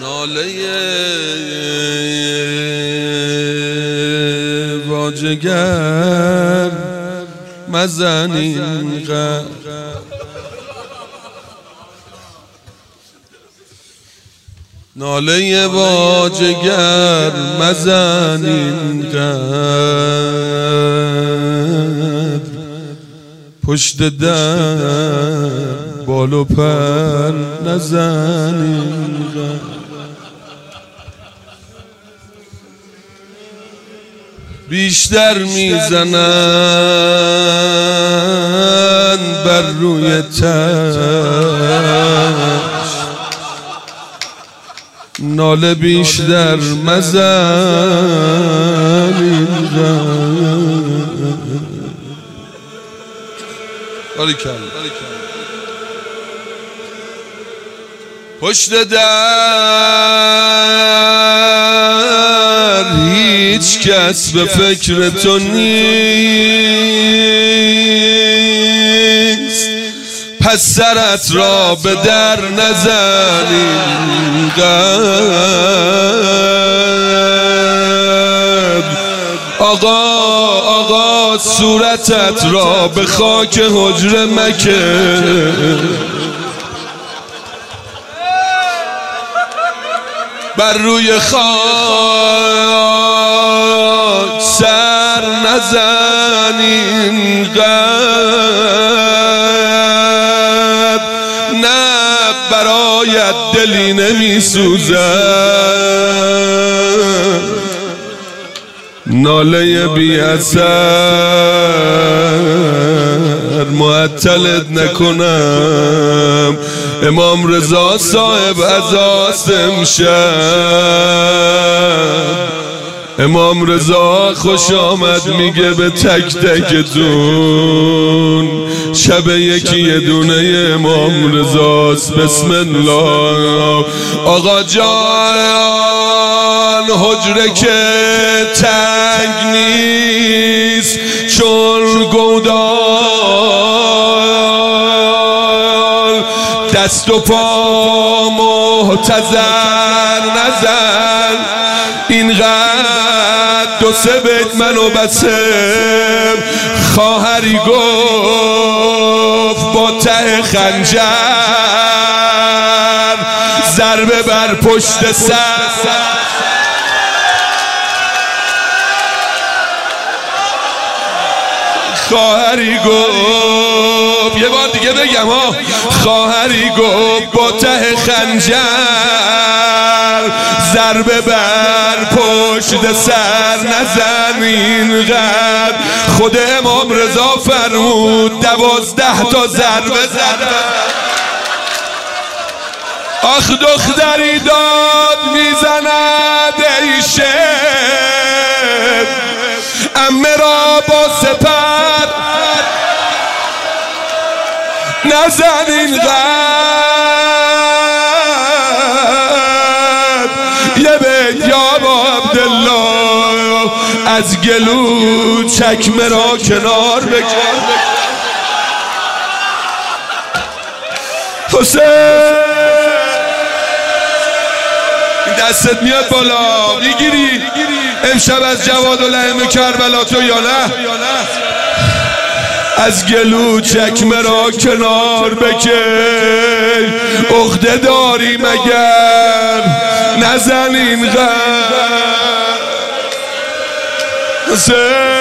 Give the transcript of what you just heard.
ناله واجگر مزن اینقدر، ناله واجگر مزن اینقدر، پشت در بال و پر نزن اینقدر. بیشتر میزنن بر روی تش، ناله بیشتر مزن اینقدر. پشت در هیچ کس به فکر تو نیست، پس سرت را به در نزن اینقدر. آقا صورتت را به خاک حجره مکن، بر روی خاک سر نزن اینقدر. نه برایت دلی نمی سوزد، ناله بی اثر معطلت نکنم. امام رضا صاحب عزاست امشب، امام رضا خوش آمد میگه به تک تکتون. شب یکی یه دونه امام رضاست. بسم الله. آقا جان حجره که تنگ نیست چون گودال، دست و پا محتضر نزن اینقدر. دو سه بیت منو بسم خواهری گفت با ته خنجر، ضربه بر پشت سر. خواهری گفت، یه بار دیگه بگم ها، خواهری گفت با ته خنجر، ضربه بر پشت سر نزن اینقدر. خود امام رضا فرمود 12 تا ضربه زد. آخ دختری داد میزند ای شعر، عمه را با سپر نزن اینقدر. یه بیت یا با عبدالله از گلو چکمه را کنار بکن. حسین دستت میاد بالا میگیری امشب از جوادالائمه کربلا تو یا نه؟ از گلو چکمه را کنار بکن. عقده داری مگر نزن اینقدر.